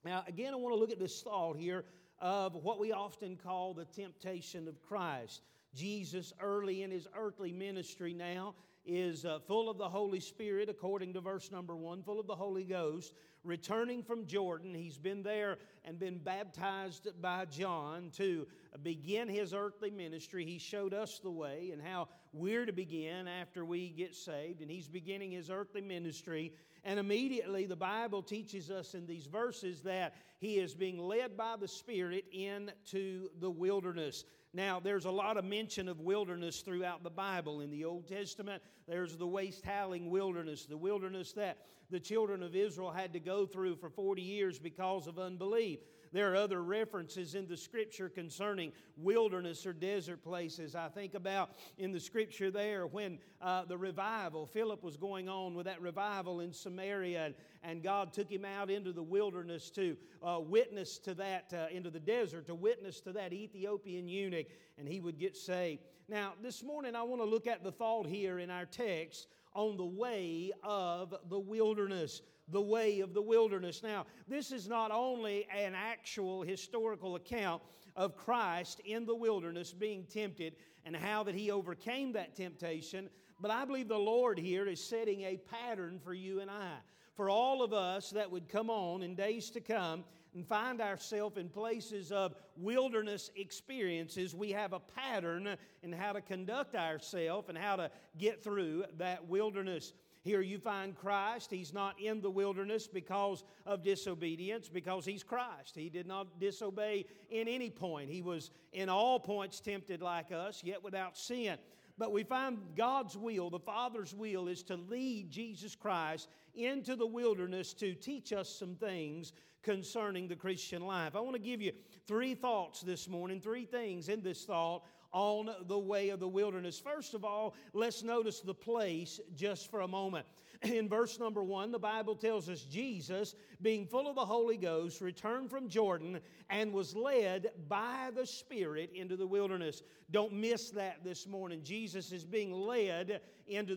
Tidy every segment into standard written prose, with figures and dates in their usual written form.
Now, again, I want to look at this thought here of what we often call the temptation of Christ. Jesus, early in His earthly ministry now, is full of the Holy Spirit, according to verse number 1, full of the Holy Ghost, returning from Jordan. He's been there and been baptized by John to begin His earthly ministry. He showed us the way and how we're to begin after we get saved, and He's beginning His earthly ministry. And immediately the Bible teaches us in these verses that He is being led by the Spirit into the wilderness. Now, there's a lot of mention of wilderness throughout the Bible. In the Old Testament, there's the waste-howling wilderness, the wilderness that the children of Israel had to go through for 40 years because of unbelief. There are other references in the Scripture concerning wilderness or desert places. I think about in the Scripture there when the revival, Philip was going on with that revival in Samaria, and God took him out into the wilderness to witness to that, into the desert, to witness to that Ethiopian eunuch, and he would get saved. Now, this morning I want to look at the thought here in our text on the way of the wilderness. The way of the wilderness. Now, this is not only an actual historical account of Christ in the wilderness being tempted and how that He overcame that temptation, but I believe the Lord here is setting a pattern for you and I. For all of us that would come on in days to come and find ourselves in places of wilderness experiences, we have a pattern in how to conduct ourselves and how to get through that wilderness. Here you find Christ. He's not in the wilderness because of disobedience, because He's Christ. He did not disobey in any point. He was in all points tempted like us, yet without sin. But we find God's will, the Father's will, is to lead Jesus Christ into the wilderness to teach us some things concerning the Christian life. I want to give you 3 thoughts this morning, 3 things in this thought on the way of the wilderness. First of all, let's notice the place just for a moment. In verse number 1, the Bible tells us Jesus, being full of the Holy Ghost, returned from Jordan and was led by the Spirit into the wilderness. Don't miss that this morning. Jesus is being led into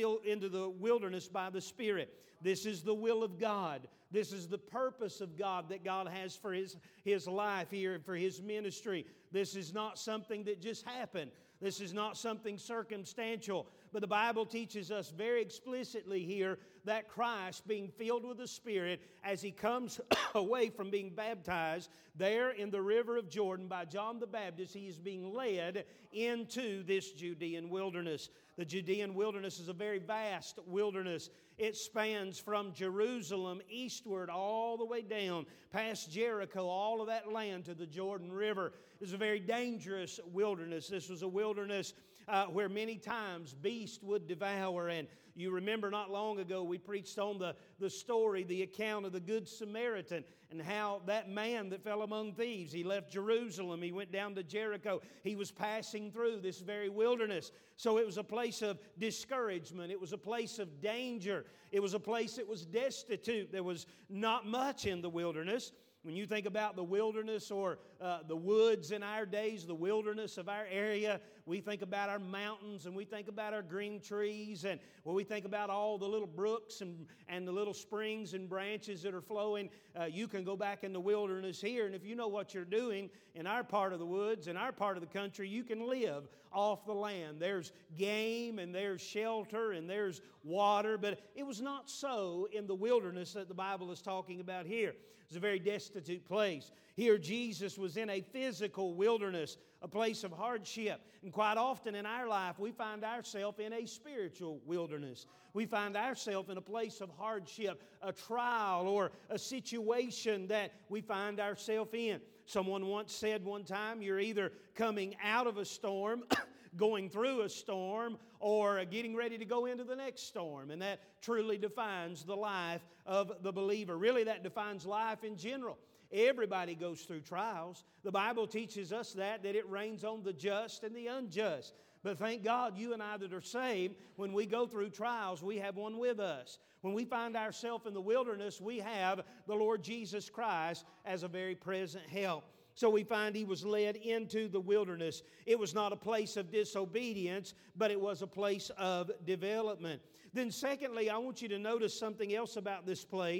the wilderness by the Spirit. This is the will of God. This is the purpose of God that God has for His life here and for His ministry. This is not something that just happened. This is not something circumstantial. But the Bible teaches us very explicitly here that Christ, being filled with the Spirit, as He comes away from being baptized there in the river of Jordan by John the Baptist, He is being led into this Judean wilderness. The Judean wilderness is a very vast wilderness. It spans from Jerusalem eastward all the way down past Jericho, all of that land to the Jordan River. It was a very dangerous wilderness. This was a wilderness where many times beasts would devour. And you remember not long ago we preached on the story, the account of the Good Samaritan, and how that man that fell among thieves, he left Jerusalem, he went down to Jericho. He was passing through this very wilderness. So it was a place of discouragement. It was a place of danger. It was a place that was destitute. There was not much in the wilderness. When you think about the wilderness or the woods in our days, the wilderness of our area, we think about our mountains and we think about our green trees, and we think about all the little brooks and the little springs and branches that are flowing. You can go back in the wilderness here, and if you know what you're doing in our part of the woods, in our part of the country, you can live off the land. There's game and there's shelter and there's water, but it was not so in the wilderness that the Bible is talking about here. It's a very destitute place. Here Jesus was in a physical wilderness, a place of hardship. And quite often in our life, we find ourselves in a spiritual wilderness. We find ourselves in a place of hardship, a trial or a situation that we find ourselves in. Someone once said one time, you're either coming out of a storm, going through a storm, or getting ready to go into the next storm. And that truly defines the life of the believer. Really, that defines life in general. Everybody goes through trials. The Bible teaches us that it rains on the just and the unjust. But thank God, you and I that are saved, when we go through trials, we have one with us. When we find ourselves in the wilderness, we have the Lord Jesus Christ as a very present help. So we find He was led into the wilderness. It was not a place of disobedience, but it was a place of development. Then secondly, I want you to notice something else about this place.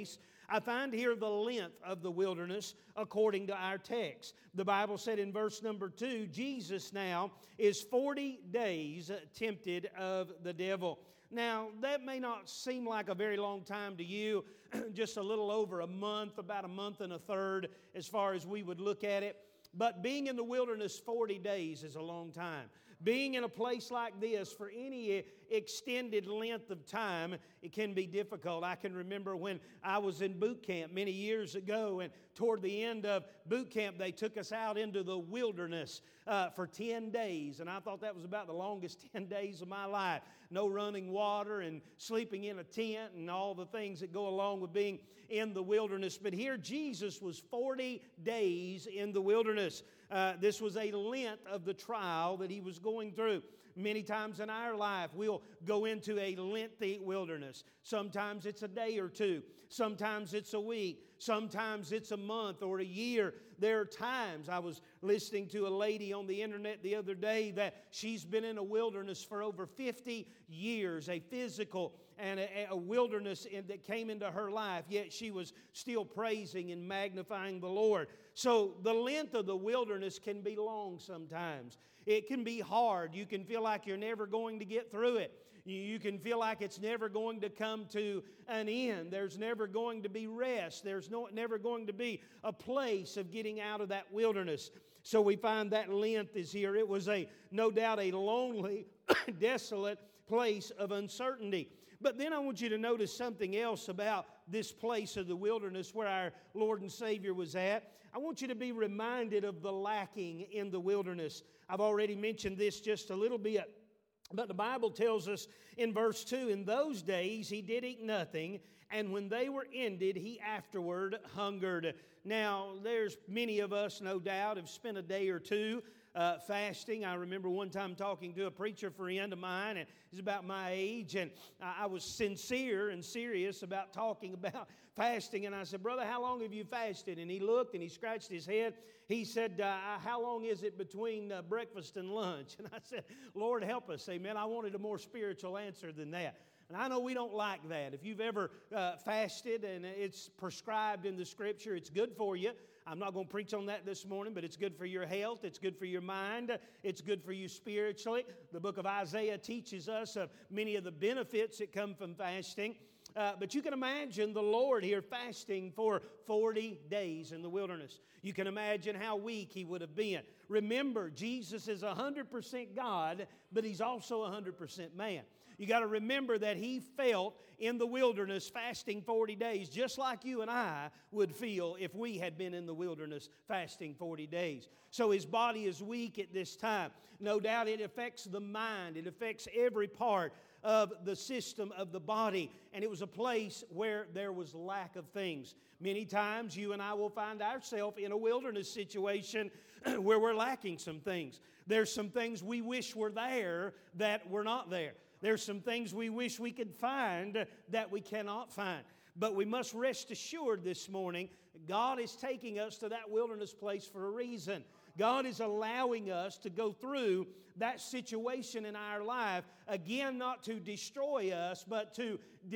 I find here the length of the wilderness according to our text. The Bible said in verse number 2, Jesus now is 40 days tempted of the devil. Now, that may not seem like a very long time to you, just a little over a month, about a month and a third as far as we would look at it. But being in the wilderness 40 days is a long time. Being in a place like this for any extended length of time, it can be difficult. I can remember when I was in boot camp many years ago, and toward the end of boot camp, they took us out into the wilderness for 10 days. And I thought that was about the longest 10 days of my life. No running water and sleeping in a tent and all the things that go along with being in the wilderness. But here Jesus was 40 days in the wilderness. This was a length of the trial that he was going through. Many times in our life, we'll go into a lengthy wilderness. Sometimes it's a day or two. Sometimes it's a week. Sometimes it's a month or a year. There are times, I was listening to a lady on the internet the other day that she's been in a wilderness for over 50 years, a physical and a wilderness that came into her life, yet she was still praising and magnifying the Lord. So the length of the wilderness can be long sometimes. It can be hard. You can feel like you're never going to get through it. You can feel like it's never going to come to an end. There's never going to be rest. There's never going to be a place of getting out of that wilderness. So we find that length is here. It was no doubt a lonely, desolate place of uncertainty. But then I want you to notice something else about this place of the wilderness where our Lord and Savior was at. I want you to be reminded of the lacking in the wilderness. I've already mentioned this just a little bit. But the Bible tells us in verse 2, in those days he did eat nothing, and when they were ended, he afterward hungered. Now, there's many of us, no doubt, have spent a day or two fasting. I remember one time talking to a preacher friend of mine, and he's about my age, and I was sincere and serious about talking about fasting, and I said, "Brother, how long have you fasted?" And he looked and he scratched his head. He said, "How long is it between breakfast and lunch?" And I said, "Lord, help us." Amen. I wanted a more spiritual answer than that. And I know we don't like that. If you've ever fasted and it's prescribed in the Scripture, it's good for you. I'm not going to preach on that this morning, but it's good for your health. It's good for your mind. It's good for you spiritually. The book of Isaiah teaches us of many of the benefits that come from fasting. But you can imagine the Lord here fasting for 40 days in the wilderness. You can imagine how weak he would have been. Remember, Jesus is 100% God, but he's also 100% man. You got to remember that he felt in the wilderness fasting 40 days, just like you and I would feel if we had been in the wilderness fasting 40 days. So his body is weak at this time. No doubt it affects the mind. It affects every part of the system of the body. And it was a place where there was lack of things. Many times you and I will find ourselves in a wilderness situation where we're lacking some things. There's some things we wish were there that were not there. There's some things we wish we could find that we cannot find. But we must rest assured this morning, God is taking us to that wilderness place for a reason. God is allowing us to go through that situation in our life, again, not to destroy us, but to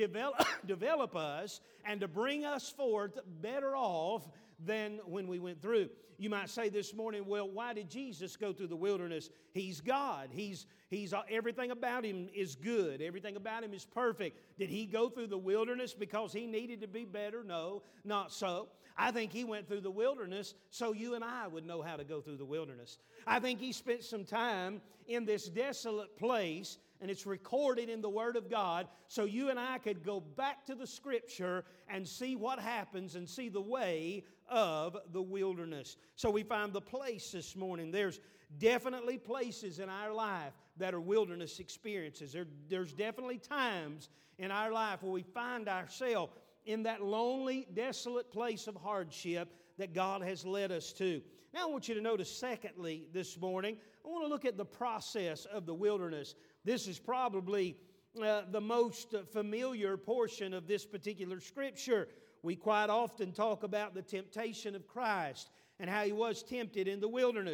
develop us and to bring us forth better off than when we went through. You might say this morning, well, why did Jesus go through the wilderness? He's God. He's everything about him is good. Everything about him is perfect. Did he go through the wilderness because he needed to be better? No, not so. I think he went through the wilderness so you and I would know how to go through the wilderness. I think he spent some time in this desolate place, and it's recorded in the Word of God, so you and I could go back to the Scripture and see what happens and see the way of the wilderness. So we find the place this morning. There's definitely places in our life that are wilderness experiences. There's definitely times in our life where we find ourselves in that lonely, desolate place of hardship that God has led us to. Now I want you to notice, secondly, this morning, I want to look at the process of the wilderness. This is probably the most familiar portion of this particular scripture. We quite often talk about the temptation of Christ and how he was tempted in the wilderness.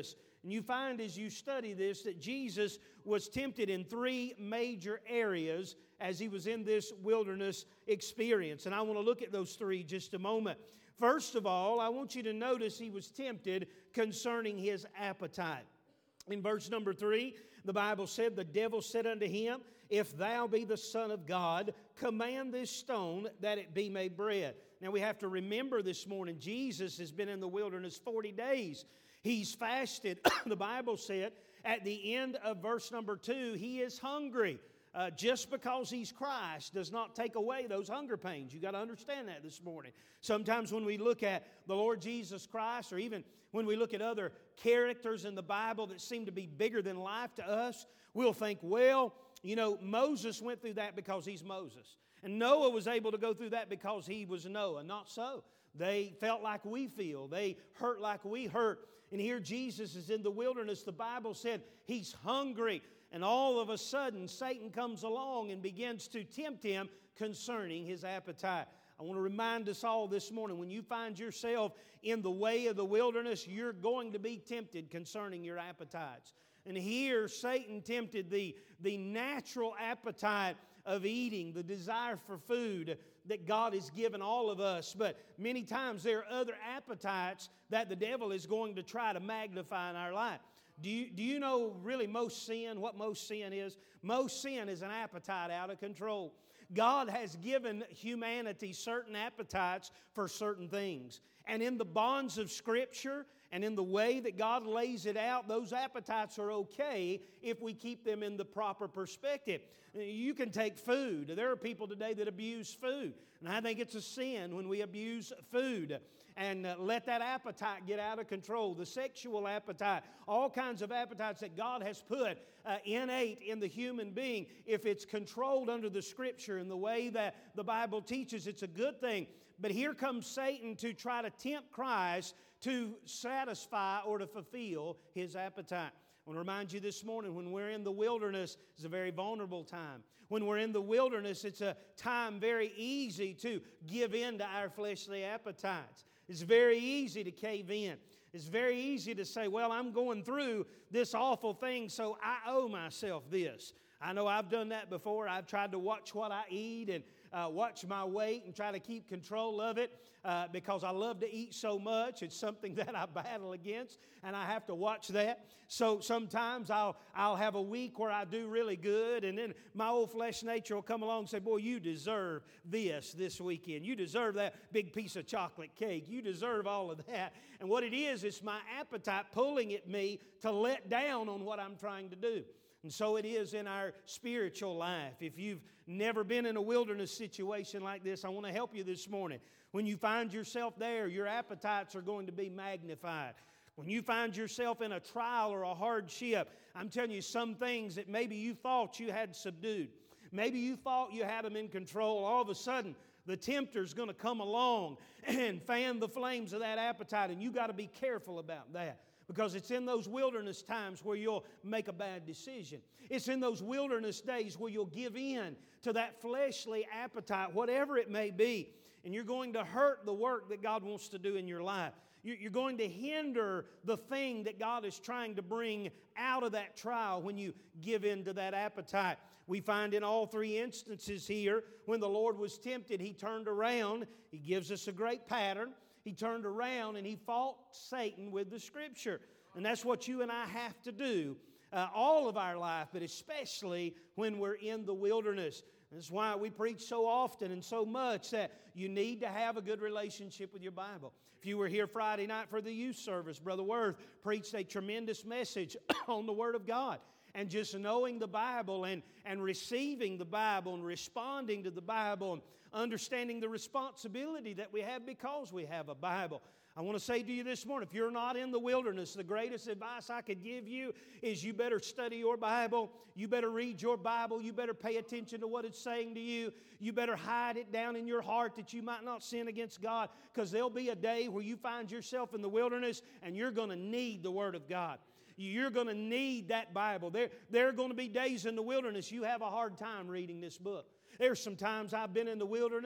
And you find as you study this that Jesus was tempted in three major areas as He was in this wilderness experience. And I want to look at those three just a moment. First of all, I want you to notice He was tempted concerning His appetite. In verse number 3, the Bible said, the devil said unto Him, If thou be the Son of God, command this stone that it be made bread. Now we have to remember this morning, Jesus has been in the wilderness 40 days. He's fasted. The Bible said at the end of verse number 2, He is hungry. Just because He's Christ does not take away those hunger pains. You've got to understand that this morning. Sometimes when we look at the Lord Jesus Christ, or even when we look at other characters in the Bible that seem to be bigger than life to us, we'll think, well, you know, Moses went through that because he's Moses. And Noah was able to go through that because he was Noah. Not so. They felt like we feel. They hurt like we hurt. And here Jesus is in the wilderness. The Bible said He's hungry. And all of a sudden, Satan comes along and begins to tempt Him concerning His appetite. I want to remind us all this morning, when you find yourself in the way of the wilderness, you're going to be tempted concerning your appetites. And here, Satan tempted the natural appetite of eating, the desire for food that God has given all of us. But many times there are other appetites that the devil is going to try to magnify in our life. Do you know really most sin, what most sin is? Most sin is an appetite out of control. God has given humanity certain appetites for certain things. And in the bonds of Scripture and in the way that God lays it out, those appetites are okay if we keep them in the proper perspective. You can take food. There are people today that abuse food. And I think it's a sin when we abuse food and let that appetite get out of control. The sexual appetite, all kinds of appetites that God has put innate in the human being. If it's controlled under the Scripture and the way that the Bible teaches, it's a good thing. But here comes Satan to try to tempt Christ to satisfy or to fulfill His appetite. I want to remind you this morning, when we're in the wilderness, it's a very vulnerable time. When we're in the wilderness, it's a time very easy to give in to our fleshly appetites. It's very easy to cave in. It's very easy to say, well, I'm going through this awful thing, so I owe myself this. I know I've done that before. I've tried to watch what I eat and watch my weight and try to keep control of it because I love to eat so much. It's something that I battle against, and I have to watch that. So sometimes I'll have a week where I do really good, and then my old flesh nature will come along and say, boy, you deserve this weekend. You deserve that big piece of chocolate cake. You deserve all of that. And what it is, it's my appetite pulling at me to let down on what I'm trying to do. And so it is in our spiritual life. If you've never been in a wilderness situation like this, I want to help you this morning. When you find yourself there, your appetites are going to be magnified. When you find yourself in a trial or a hardship, I'm telling you, some things that maybe you thought you had subdued, maybe you thought you had them in control, all of a sudden the tempter's going to come along and fan the flames of that appetite, and you got to be careful about that. Because it's in those wilderness times where you'll make a bad decision. It's in those wilderness days where you'll give in to that fleshly appetite, whatever it may be. And you're going to hurt the work that God wants to do in your life. You're going to hinder the thing that God is trying to bring out of that trial when you give in to that appetite. We find in all three instances here, when the Lord was tempted, He turned around. He gives us a great pattern. He turned around and He fought Satan with the Scripture. And that's what you and I have to do all of our life, but especially when we're in the wilderness. That's why we preach so often and so much that you need to have a good relationship with your Bible. If you were here Friday night for the youth service, Brother Worth preached a tremendous message on the Word of God. And just knowing the Bible and receiving the Bible and responding to the Bible and understanding the responsibility that we have because we have a Bible. I want to say to you this morning, if you're not in the wilderness, the greatest advice I could give you is you better study your Bible. You better read your Bible. You better pay attention to what it's saying to you. You better hide it down in your heart that you might not sin against God, because there'll be a day where you find yourself in the wilderness and you're going to need the Word of God. You're going to need that Bible. There are going to be days in the wilderness you have a hard time reading this book. There's some times I've been in the wilderness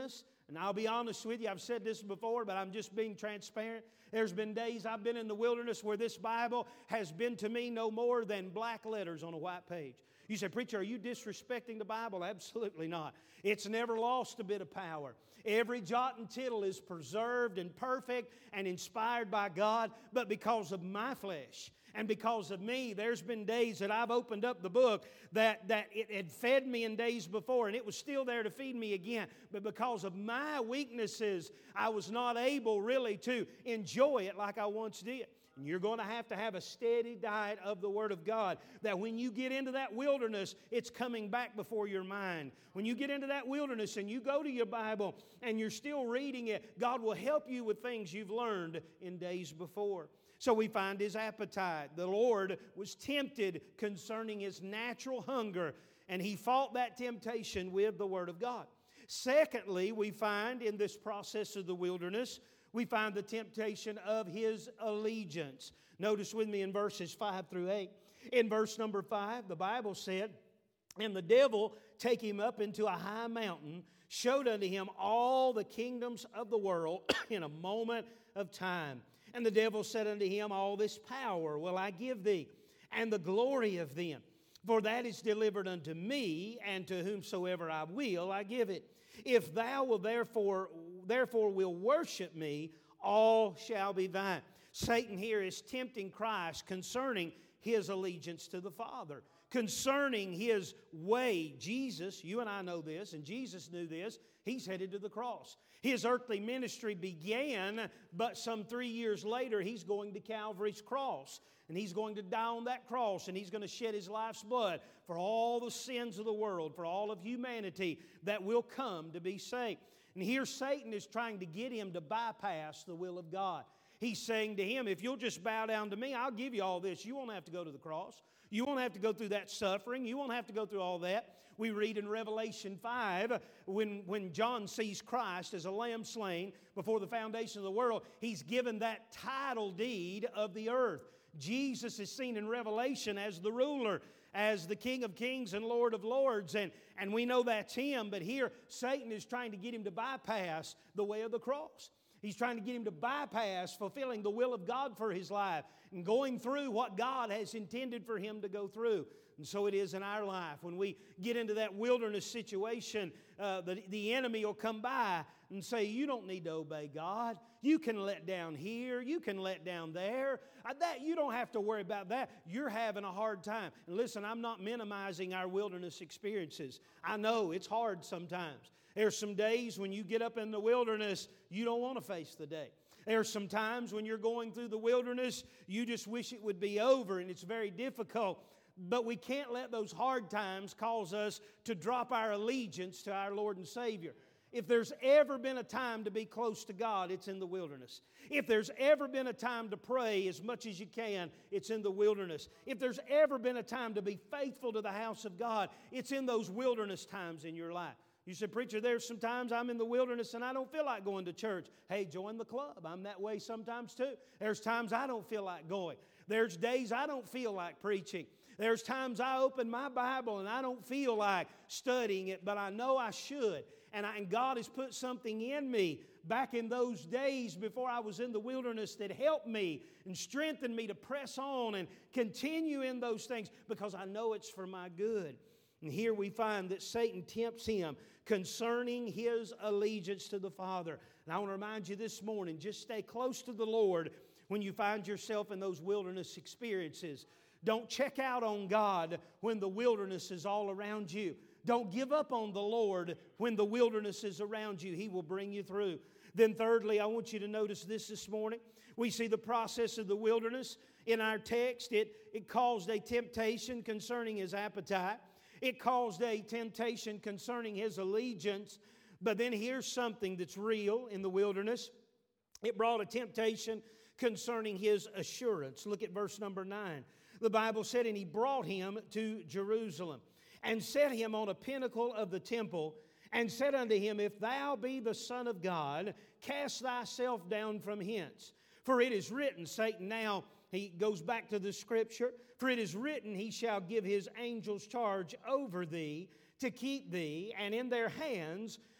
And I'll be honest with you, I've said this before, but I'm just being transparent. There's been days I've been in the wilderness where this Bible has been to me no more than black letters on a white page. You say, preacher, are you disrespecting the Bible? Absolutely not. It's never lost a bit of power. Every jot and tittle is preserved and perfect and inspired by God, but because of my flesh and because of me, there's been days that I've opened up the book that it had fed me in days before, and it was still there to feed me again. But because of my weaknesses, I was not able really to enjoy it like I once did. And you're going to have a steady diet of the Word of God, that when you get into that wilderness, it's coming back before your mind. When you get into that wilderness and you go to your Bible and you're still reading it, God will help you with things you've learned in days before. So we find his appetite. The Lord was tempted concerning his natural hunger, and he fought that temptation with the Word of God. Secondly, we find in this process of the wilderness, we find the temptation of his allegiance. Notice with me in verses 5 through 8. In verse number 5, the Bible said, "And the devil, taking him up into a high mountain, showed unto him all the kingdoms of the world in a moment of time. And the devil said unto him, All this power will I give thee, and the glory of them. For that is delivered unto me, and to whomsoever I will I give it. If thou will therefore will worship me, all shall be thine." Satan here is tempting Christ concerning his allegiance to the Father, concerning his way. Jesus, you and I know this, and Jesus knew this, he's headed to the cross. His earthly ministry began, but some 3 years later, he's going to Calvary's cross. And he's going to die on that cross, and he's going to shed his life's blood for all the sins of the world, for all of humanity that will come to be saved. And here Satan is trying to get him to bypass the will of God. He's saying to him, if you'll just bow down to me, I'll give you all this. You won't have to go to the cross. You won't have to go through that suffering. You won't have to go through all that. We read in Revelation 5, when John sees Christ as a lamb slain before the foundation of the world, he's given that title deed of the earth. Jesus is seen in Revelation as the ruler, as the King of Kings and Lord of Lords, and we know that's him. But here, Satan is trying to get him to bypass the way of the cross. He's trying to get him to bypass fulfilling the will of God for his life and going through what God has intended for him to go through. And so it is in our life. When we get into that wilderness situation, the enemy will come by and say, you don't need to obey God. You can let down here. You can let down there. You don't have to worry about that. You're having a hard time. And listen, I'm not minimizing our wilderness experiences. I know it's hard sometimes. There's some days when you get up in the wilderness, you don't want to face the day. There's some times when you're going through the wilderness, you just wish it would be over, and it's very difficult. But we can't let those hard times cause us to drop our allegiance to our Lord and Savior. If there's ever been a time to be close to God, it's in the wilderness. If there's ever been a time to pray as much as you can, it's in the wilderness. If there's ever been a time to be faithful to the house of God, it's in those wilderness times in your life. You said, preacher, there's some times I'm in the wilderness and I don't feel like going to church. Hey, join the club. I'm that way sometimes too. There's times I don't feel like going. There's days I don't feel like preaching. There's times I open my Bible and I don't feel like studying it, but I know I should. And God has put something in me back in those days before I was in the wilderness that helped me and strengthened me to press on and continue in those things because I know it's for my good. And here we find that Satan tempts him concerning his allegiance to the Father. And I want to remind you this morning, just stay close to the Lord when you find yourself in those wilderness experiences. Don't check out on God when the wilderness is all around you. Don't give up on the Lord when the wilderness is around you. He will bring you through. Then thirdly, I want you to notice this morning. We see the process of the wilderness in our text. It caused a temptation concerning his appetite. It caused a temptation concerning his allegiance. But then here's something that's real in the wilderness. It brought a temptation concerning his assurance. Look at verse number 9. The Bible said, and he brought him to Jerusalem and set him on a pinnacle of the temple and said unto him, If thou be the Son of God, cast thyself down from hence. For it is written, Satan now, he goes back to the scripture, for it is written, He shall give His angels charge over thee to keep thee, and in their hands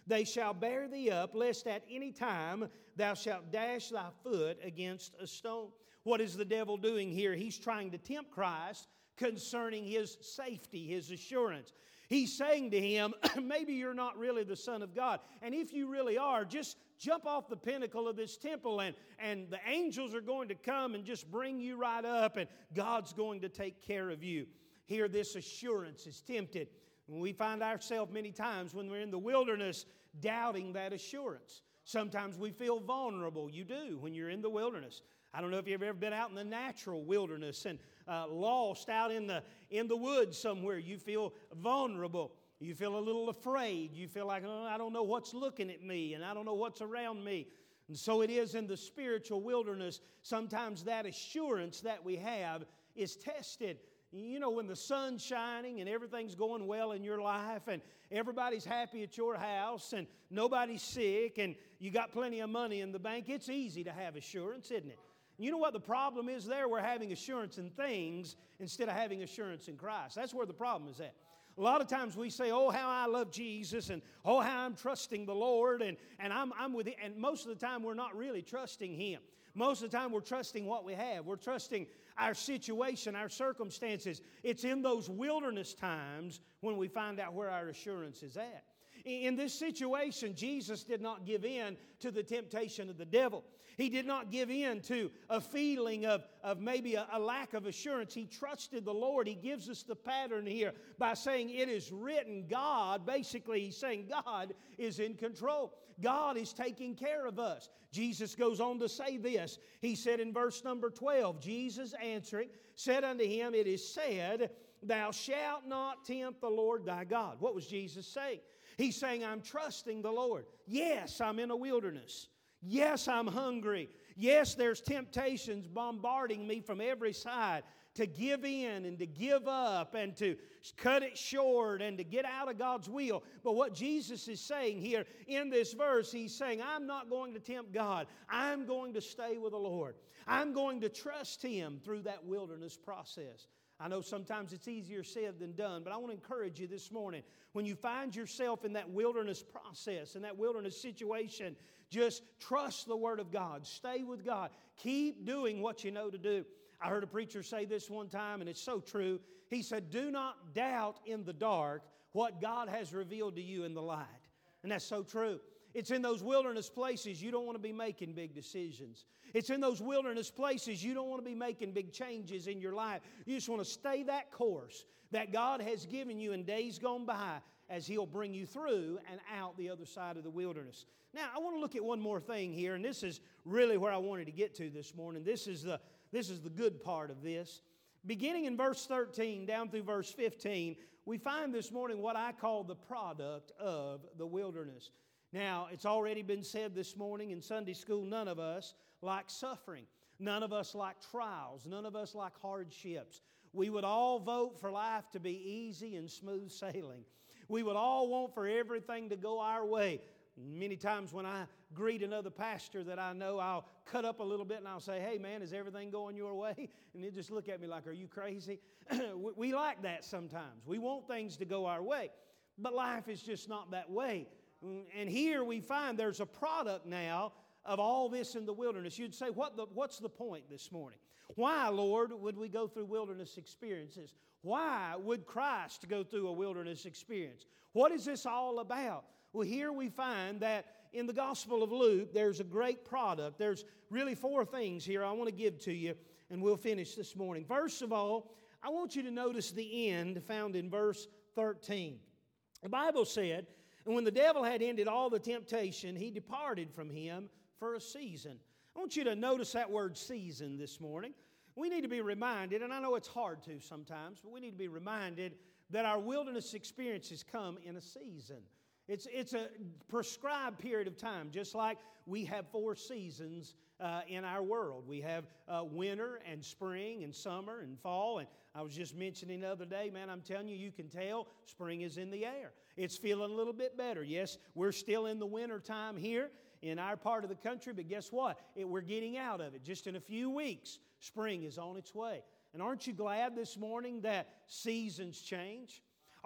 They shall bear thee up, lest at any time thou shalt dash thy foot against a stone. What is the devil doing here? He's trying to tempt Christ concerning His safety, His assurance. He's saying to Him, maybe you're not really the Son of God. And if you really are, just jump off the pinnacle of this temple and the angels are going to come and just bring you right up and God's going to take care of you. Here this assurance is tempted. We find ourselves many times when we're in the wilderness doubting that assurance. Sometimes we feel vulnerable. You do when you're in the wilderness. I don't know if you've ever been out in the natural wilderness and lost out in the woods somewhere. You feel vulnerable. You feel a little afraid. You feel like, oh, I don't know what's looking at me and I don't know what's around me. And so it is in the spiritual wilderness. Sometimes that assurance that we have is tested. You know, when the sun's shining and everything's going well in your life and everybody's happy at your house and nobody's sick and you got plenty of money in the bank, it's easy to have assurance, isn't it? You know what the problem is there? We're having assurance in things instead of having assurance in Christ. That's where the problem is at. A lot of times we say, oh, how I love Jesus, and oh, how I'm trusting the Lord, and I'm with Him. And most of the time we're not really trusting Him. Most of the time we're trusting what we have. We're trusting our situation, our circumstances. It's in those wilderness times when we find out where our assurance is at. In this situation, Jesus did not give in to the temptation of the devil. He did not give in to a feeling of maybe a lack of assurance. He trusted the Lord. He gives us the pattern here by saying it is written. God, basically he's saying God is in control. God is taking care of us. Jesus goes on to say this. He said in verse number 12, Jesus answering said unto him, it is said, thou shalt not tempt the Lord thy God. What was Jesus saying? He's saying, I'm trusting the Lord. Yes, I'm in a wilderness. Yes, I'm hungry. Yes, there's temptations bombarding me from every side to give in and to give up and to cut it short and to get out of God's will. But what Jesus is saying here in this verse, He's saying, I'm not going to tempt God. I'm going to stay with the Lord. I'm going to trust Him through that wilderness process. I know sometimes it's easier said than done, but I want to encourage you this morning. When you find yourself in that wilderness process, in that wilderness situation, just trust the Word of God. Stay with God. Keep doing what you know to do. I heard a preacher say this one time, and it's so true. He said, do not doubt in the dark what God has revealed to you in the light. And that's so true. It's in those wilderness places you don't want to be making big decisions. It's in those wilderness places you don't want to be making big changes in your life. You just want to stay that course that God has given you in days gone by as He'll bring you through and out the other side of the wilderness. Now, I want to look at one more thing here, and this is really where I wanted to get to this morning. This is the good part of this. Beginning in verse 13 down through verse 15, we find this morning what I call the product of the wilderness. Now, it's already been said this morning in Sunday school, none of us like suffering. None of us like trials. None of us like hardships. We would all vote for life to be easy and smooth sailing. We would all want for everything to go our way. Many times when I greet another pastor that I know, I'll cut up a little bit and I'll say, hey man, is everything going your way? And they'll just look at me like, are you crazy? We like that sometimes. We want things to go our way. But life is just not that way. And here we find there's a product now of all this in the wilderness. You'd say, what's the point this morning? Why, Lord, would we go through wilderness experiences? Why would Christ go through a wilderness experience? What is this all about? Well, here we find that in the Gospel of Luke, there's a great product. There's really 4 things here I want to give to you, and we'll finish this morning. First of all, I want you to notice the end found in verse 13. The Bible said, and when the devil had ended all the temptation, he departed from him for a season. I want you to notice that word season this morning. We need to be reminded, and I know it's hard to sometimes, but we need to be reminded that our wilderness experiences come in a season. It's a prescribed period of time, just like we have 4 seasons in our world. We have winter and spring and summer and fall. And I was just mentioning the other day, man, I'm telling you, you can tell spring is in the air. It's feeling a little bit better. Yes, we're still in the winter time here in our part of the country, but guess what? We're getting out of it. Just in a few weeks, spring is on its way. And aren't you glad this morning that seasons change?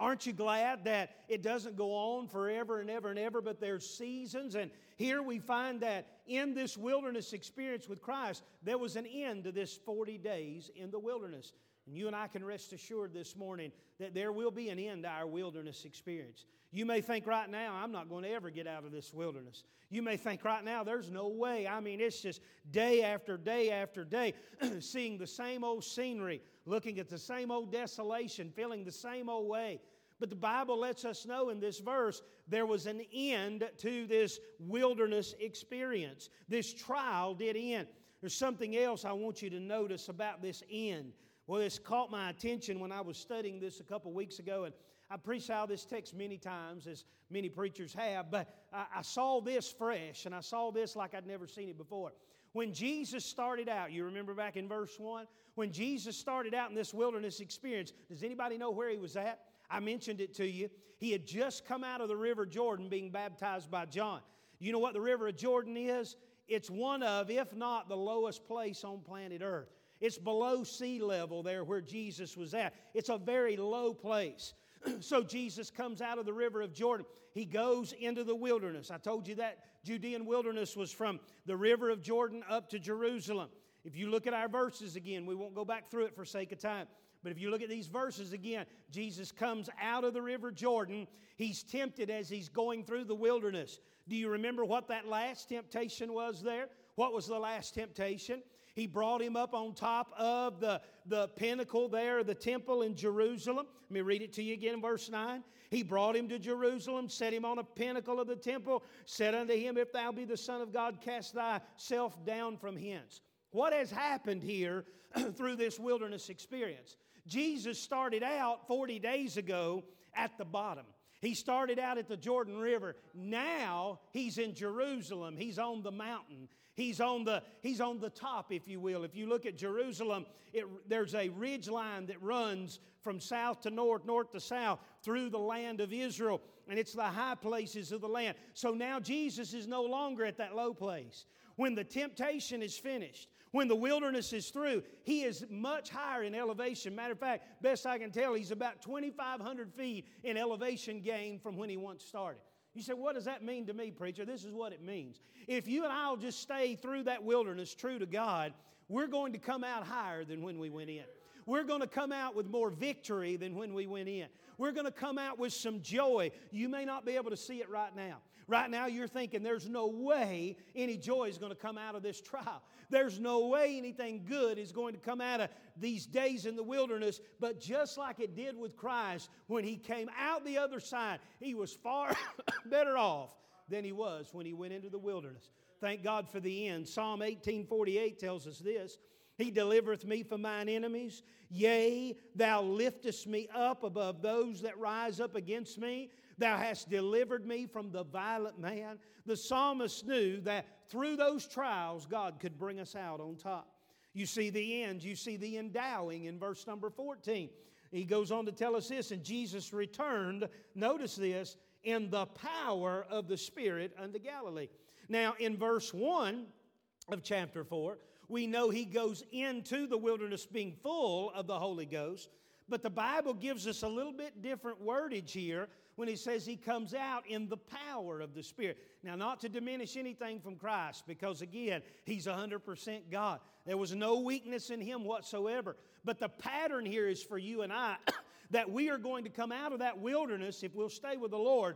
Aren't you glad that it doesn't go on forever and ever and ever, but there's seasons? And here we find that in this wilderness experience with Christ, there was an end to this 40 days in the wilderness. And you and I can rest assured this morning that there will be an end to our wilderness experience. You may think right now, I'm not going to ever get out of this wilderness. You may think right now, there's no way. I mean, it's just day after day after day, seeing the same old scenery, looking at the same old desolation, feeling the same old way. But the Bible lets us know in this verse, there was an end to this wilderness experience. This trial did end. There's something else I want you to notice about this end. Well, this caught my attention when I was studying this a couple weeks ago, and I preached out this text many times, as many preachers have, but I saw this fresh, and I saw this like I'd never seen it before. When Jesus started out, you remember back in verse 1? When Jesus started out in this wilderness experience, does anybody know where He was at? I mentioned it to you. He had just come out of the River Jordan being baptized by John. You know what the River of Jordan is? It's one of, if not the lowest place on planet Earth. It's below sea level there where Jesus was at. It's a very low place. So Jesus comes out of the river of Jordan. He goes into the wilderness. I told you that Judean wilderness was from the river of Jordan up to Jerusalem. If you look at our verses again, we won't go back through it for sake of time. But if you look at these verses again, Jesus comes out of the river Jordan. He's tempted as he's going through the wilderness. Do you remember what that last temptation was there? What was the last temptation? He brought him up on top of the pinnacle there, the temple in Jerusalem. Let me read it to you again in verse 9. He brought him to Jerusalem, set him on a pinnacle of the temple, said unto him, If thou be the Son of God, cast thyself down from hence. What has happened here through this wilderness experience? Jesus started out 40 days ago at the bottom. He started out at the Jordan River. Now he's in Jerusalem. He's on the mountain. He's on the top, if you will. If you look at Jerusalem, there's a ridge line that runs from south to north, north to south, through the land of Israel. And it's the high places of the land. So now Jesus is no longer at that low place. When the temptation is finished, when the wilderness is through, He is much higher in elevation. Matter of fact, best I can tell, He's about 2,500 feet in elevation gain from when He once started. You say, what does that mean to me, preacher? This is what it means. If you and I will just stay through that wilderness true to God, we're going to come out higher than when we went in. We're going to come out with more victory than when we went in. We're going to come out with some joy. You may not be able to see it right now. Right now you're thinking there's no way any joy is going to come out of this trial. There's no way anything good is going to come out of these days in the wilderness. But just like it did with Christ, when He came out the other side, He was far better off than He was when He went into the wilderness. Thank God for the end. Psalm 18:48 tells us this. He delivereth me from mine enemies. Yea, Thou liftest me up above those that rise up against me. Thou hast delivered me from the violent man. The psalmist knew that through those trials, God could bring us out on top. You see the end. You see the endowing in verse number 14. He goes on to tell us this, and Jesus returned, notice this, in the power of the Spirit unto Galilee. Now, in verse 1 of chapter 4, we know He goes into the wilderness being full of the Holy Ghost. But the Bible gives us a little bit different wordage here when He says He comes out in the power of the Spirit. Now, not to diminish anything from Christ, because again, He's 100% God. There was no weakness in Him whatsoever. But the pattern here is for you and I that we are going to come out of that wilderness, if we'll stay with the Lord,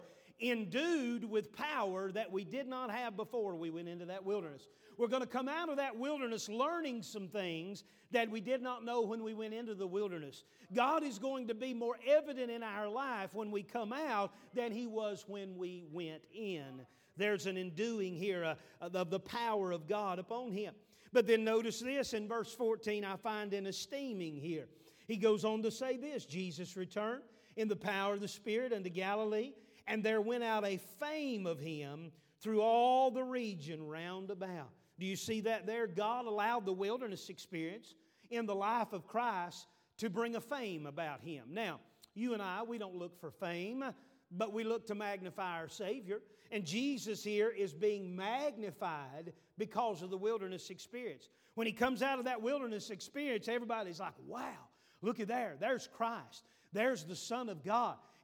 endued with power that we did not have before we went into that wilderness. We're going to come out of that wilderness learning some things that we did not know when we went into the wilderness. God is going to be more evident in our life when we come out than He was when we went in. There's an enduing here of the power of God upon Him. But then notice this in verse 14, I find an esteeming here. He goes on to say this, Jesus returned in the power of the Spirit unto Galilee, and there went out a fame of Him through all the region round about. Do you see that there? God allowed the wilderness experience in the life of Christ to bring a fame about Him. Now, you and I, we don't look for fame, but we look to magnify our Savior. And Jesus here is being magnified because of the wilderness experience. When He comes out of that wilderness experience, everybody's like, wow, look at there. There's Christ. There's the Son of God.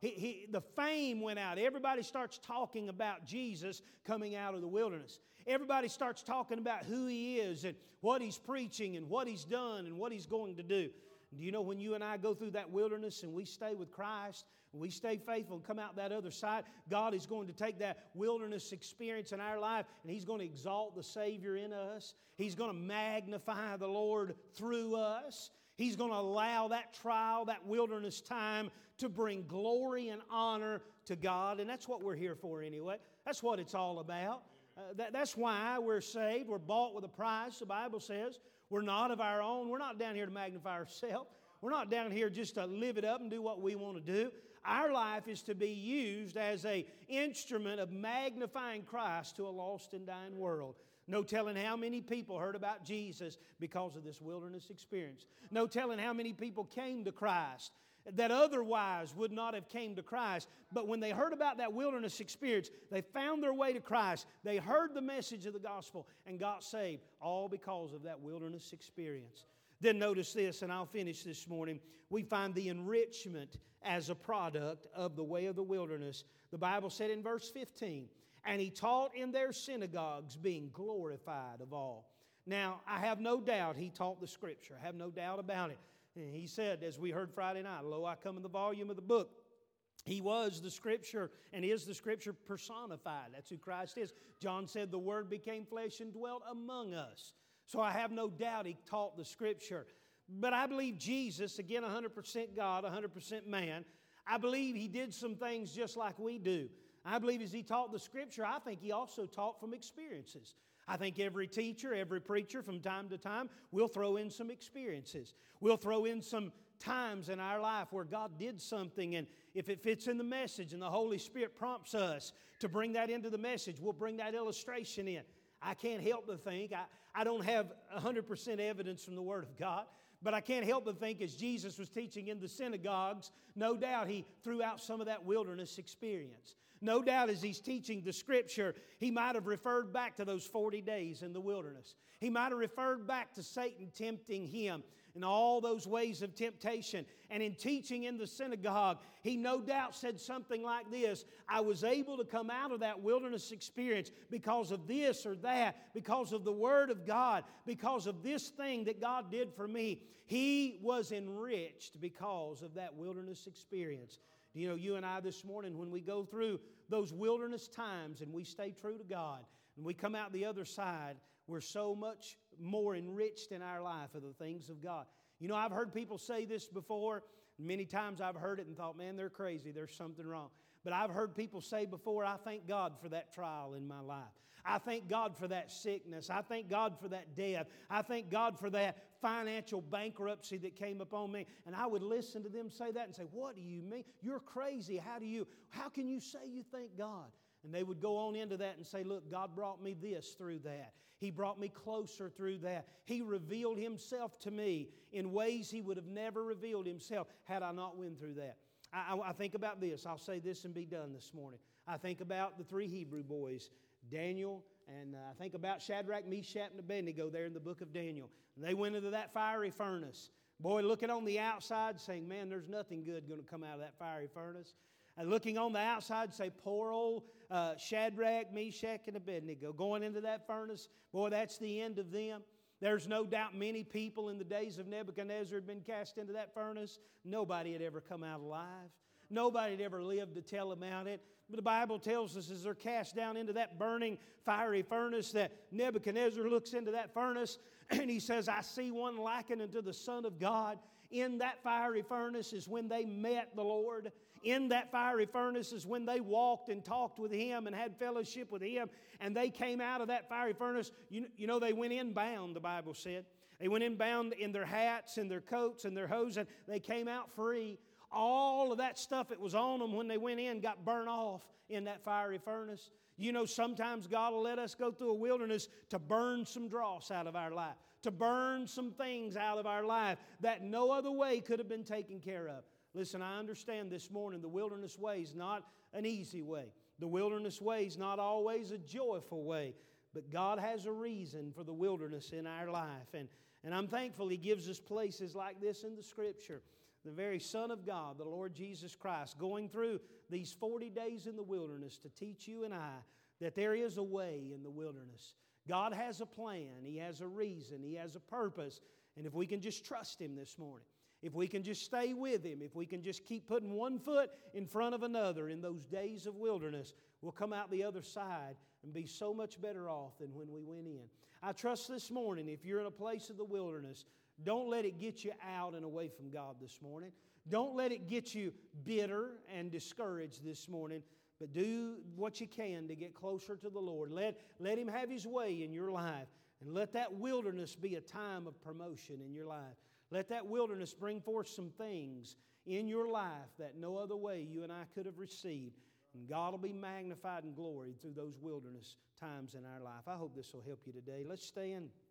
The fame went out. Everybody starts talking about Jesus coming out of the wilderness. Everybody starts talking about who He is and what He's preaching and what He's done and what He's going to do. Do you know when you and I go through that wilderness and we stay with Christ, and we stay faithful and come out that other side, God is going to take that wilderness experience in our life and He's going to exalt the Savior in us. He's going to magnify the Lord through us. He's going to allow that trial, that wilderness time to bring glory and honor to God. And that's what we're here for anyway. That's what it's all about. That's why we're saved. We're bought with a price, the Bible says. We're not of our own. We're not down here to magnify ourselves. We're not down here just to live it up and do what we want to do. Our life is to be used as an instrument of magnifying Christ to a lost and dying world. No telling how many people heard about Jesus because of this wilderness experience. No telling how many people came to Christ that otherwise would not have came to Christ. But when they heard about that wilderness experience, they found their way to Christ. They heard the message of the gospel and got saved, all because of that wilderness experience. Then notice this, and I'll finish this morning. We find the enrichment as a product of the way of the wilderness. The Bible said in verse 15, "And He taught in their synagogues, being glorified of all." Now, I have no doubt He taught the Scripture. I have no doubt about it. And He said, as we heard Friday night, "Lo, I come in the volume of the book." He was the Scripture and is the Scripture personified. That's who Christ is. John said the Word became flesh and dwelt among us. So I have no doubt He taught the Scripture. But I believe Jesus, again 100% God, 100% man, I believe He did some things just like we do. I believe as He taught the Scripture, I think He also taught from experiences. I think every teacher, every preacher from time to time will throw in some experiences. We'll throw in some times in our life where God did something, and if it fits in the message and the Holy Spirit prompts us to bring that into the message, we'll bring that illustration in. I can't help but think, I don't have 100% evidence from the Word of God, but I can't help but think as Jesus was teaching in the synagogues, no doubt He threw out some of that wilderness experience. No doubt as He's teaching the Scripture, He might have referred back to those 40 days in the wilderness. He might have referred back to Satan tempting Him and all those ways of temptation. And in teaching in the synagogue, He no doubt said something like this: "I was able to come out of that wilderness experience because of this or that, because of the Word of God, because of this thing that God did for me." He was enriched because of that wilderness experience. You know, you and I this morning, when we go through those wilderness times and we stay true to God and we come out the other side, we're so much more enriched in our life of the things of God. You know, I've heard people say this before. Many times I've heard it and thought, man, they're crazy. There's something wrong. But I've heard people say before, I thank God for that trial in my life. I thank God for that sickness. I thank God for that death. I thank God for that financial bankruptcy that came upon me. And I would listen to them say that and say, what do you mean? You're crazy. How can you say you thank God? And they would go on into that and say, look, God brought me this through that. He brought me closer through that. He revealed Himself to me in ways He would have never revealed Himself had I not went through that. I think about this. I'll say this and be done this morning. I think about the 3 Hebrew boys, Daniel, and I think about Shadrach, Meshach, and Abednego there in the book of Daniel. And they went into that fiery furnace. Boy, looking on the outside saying, man, there's nothing good going to come out of that fiery furnace. And looking on the outside say, poor old Shadrach, Meshach, and Abednego going into that furnace. Boy, that's the end of them. There's no doubt many people in the days of Nebuchadnezzar had been cast into that furnace. Nobody had ever come out alive. Nobody had ever lived to tell about it. But the Bible tells us as they're cast down into that burning, fiery furnace that Nebuchadnezzar looks into that furnace and he says, I see one likened unto the Son of God. In that fiery furnace is when they met the Lord. In that fiery furnace is when they walked and talked with Him and had fellowship with Him. And they came out of that fiery furnace. You know, they went in bound, the Bible said. They went in bound in their hats and their coats and their hose, and they came out free. All of that stuff that was on them when they went in got burnt off in that fiery furnace. You know, sometimes God will let us go through a wilderness to burn some dross out of our life, to burn some things out of our life that no other way could have been taken care of. Listen, I understand this morning the wilderness way is not an easy way. The wilderness way is not always a joyful way. But God has a reason for the wilderness in our life. And I'm thankful He gives us places like this in the Scripture. the very Son of God, the Lord Jesus Christ, going through these 40 days in the wilderness to teach you and I that there is a way in the wilderness. God has a plan. He has a reason. He has a purpose. And if we can just trust Him this morning, if we can just stay with Him, if we can just keep putting one foot in front of another in those days of wilderness, we'll come out the other side and be so much better off than when we went in. I trust this morning, if you're in a place of the wilderness, don't let it get you out and away from God this morning. Don't let it get you bitter and discouraged this morning. But do what you can to get closer to the Lord. Let Him have His way in your life. And let that wilderness be a time of promotion in your life. Let that wilderness bring forth some things in your life that no other way you and I could have received. And God will be magnified and gloried through those wilderness times in our life. I hope this will help you today. Let's stand.